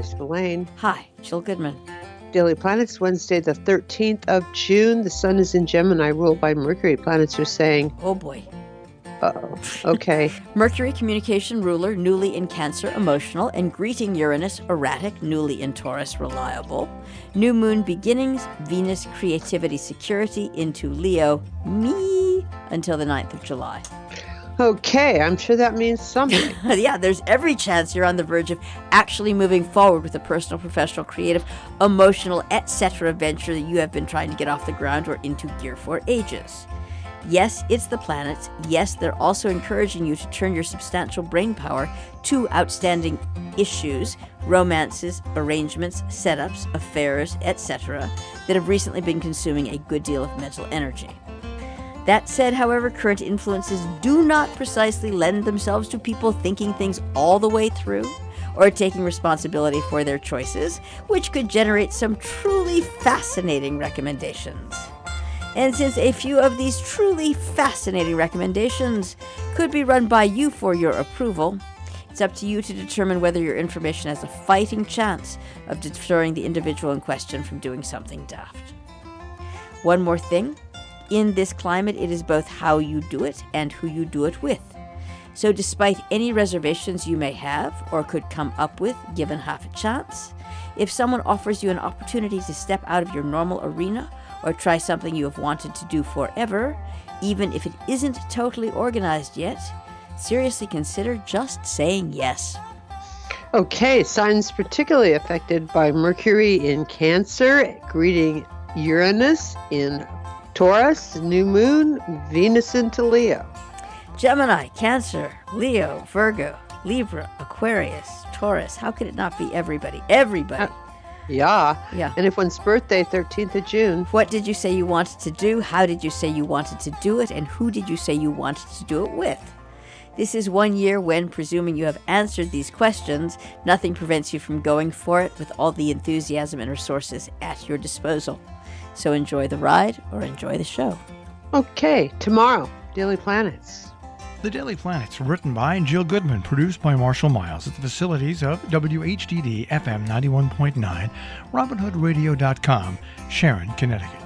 Molly Spillane. Hi, Jill Goodman. Daily Planets, Wednesday, the 13th of June. The sun is in Gemini, ruled by Mercury. Planets are saying, oh boy. Uh-oh. Okay. Mercury, communication ruler, newly in Cancer, emotional, and greeting Uranus, erratic, newly in Taurus, reliable. New moon beginnings, Venus, creativity, security, into Leo, me, until the 9th of July. Okay, I'm sure that means something. Yeah, there's every chance you're on the verge of actually moving forward with a personal, professional, creative, emotional, etc. venture that you have been trying to get off the ground or into gear for ages. Yes, it's the planets. Yes, they're also encouraging you to turn your substantial brain power to outstanding issues, romances, arrangements, setups, affairs, etc. that have recently been consuming a good deal of mental energy. That said, however, current influences do not precisely lend themselves to people thinking things all the way through or taking responsibility for their choices, which could generate some truly fascinating recommendations. And since a few of these truly fascinating recommendations could be run by you for your approval, it's up to you to determine whether your information has a fighting chance of deterring the individual in question from doing something daft. One more thing. In this climate, it is both how you do it and who you do it with. So despite any reservations you may have or could come up with, given half a chance, if someone offers you an opportunity to step out of your normal arena or try something you have wanted to do forever, even if it isn't totally organized yet, seriously consider just saying yes. Okay, signs particularly affected by Mercury in Cancer, greeting Uranus in Taurus, new moon, Venus into Leo. Gemini, Cancer, Leo, Virgo, Libra, Aquarius, Taurus. How could it not be everybody? Everybody. Yeah. Yeah. And if one's birthday, 13th of June. What did you say you wanted to do? How did you say you wanted to do it? And who did you say you wanted to do it with? This is one year when, presuming you have answered these questions, nothing prevents you from going for it with all the enthusiasm and resources at your disposal. So enjoy the ride or enjoy the show. Okay, tomorrow, Daily Planets. The Daily Planets, written by Jill Goodman, produced by Marshall Miles at the facilities of WHDD FM 91.9, RobinHoodRadio.com, Sharon, Connecticut.